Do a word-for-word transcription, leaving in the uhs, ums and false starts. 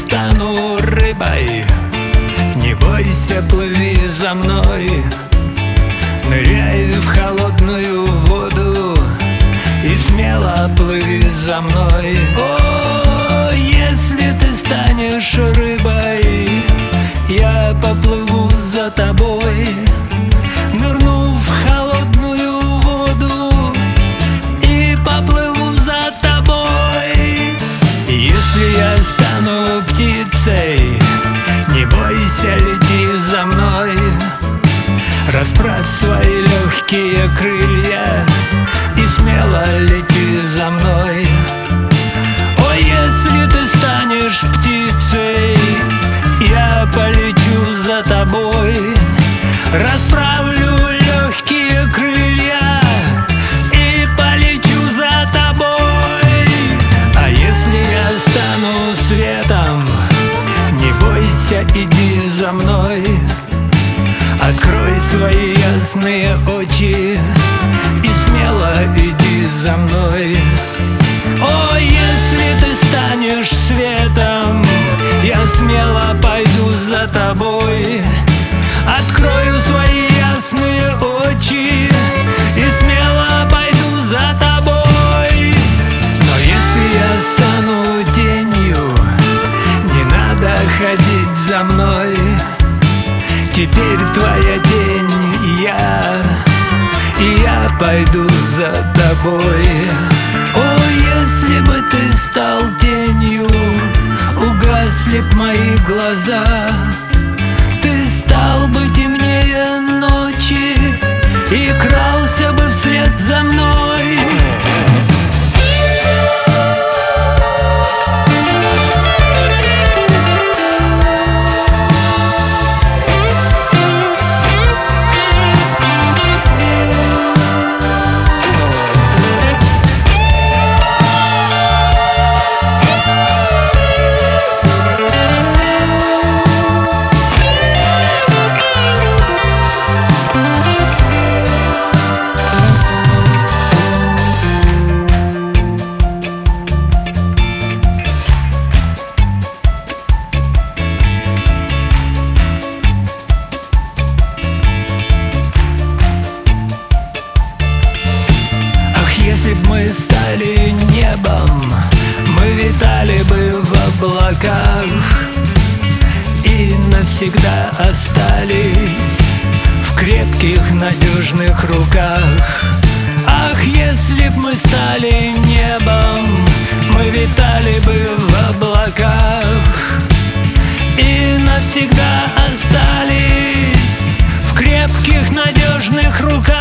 стану рыбой, не бойся, плыви за мной. Ныряй в холодную воду и смело плыви за мной. О, если ты станешь рыбой, я поплыву за тобой. Нырну в холодную воду и поплыву за тобой. Если я стану птицей, не бойся, лети за мной. Расправь свои легкие крылья и смело лети за мной. О, если ты станешь птицей, я полечу за тобой. Расправлю легкие крылья и полечу за тобой. А если я стану светом, не бойся, иди за мной. Открой свои ясные очи и смело иди за мной. О, если ты станешь светом, я смело пойду за тобой. Открою свои ясные очи и смело пойду за тобой. Но если я стану тенью, не надо ходить за мной. Теперь твоя тень я, и я пойду за тобой. О, если бы ты стал тенью, угасли б мои глаза. Ты стал бы темнее ночи и крался бы вслед за мной. Если б мы стали небом, мы витали бы в облаках и навсегда остались в крепких, надежных руках. Ах, если б мы стали небом, мы витали бы в облаках и навсегда остались в крепких, надежных руках.